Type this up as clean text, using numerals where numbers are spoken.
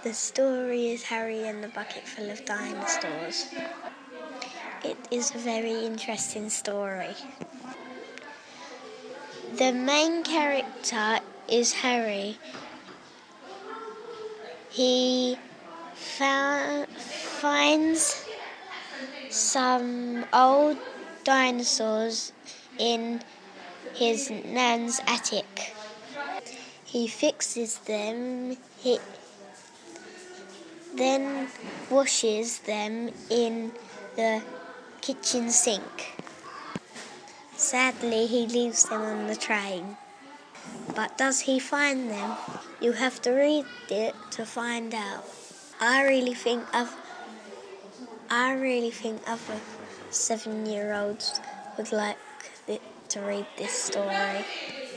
The story is Harry and the Bucket Full of Dinosaurs. It is a very interesting story. The main character is Harry. He finds some old dinosaurs in his nan's attic. He fixes them, he then washes them in the kitchen sink. Sadly, he leaves them on the train. But does he find them? You have to read it to find out. I really think other 7-year-olds would like to read this story.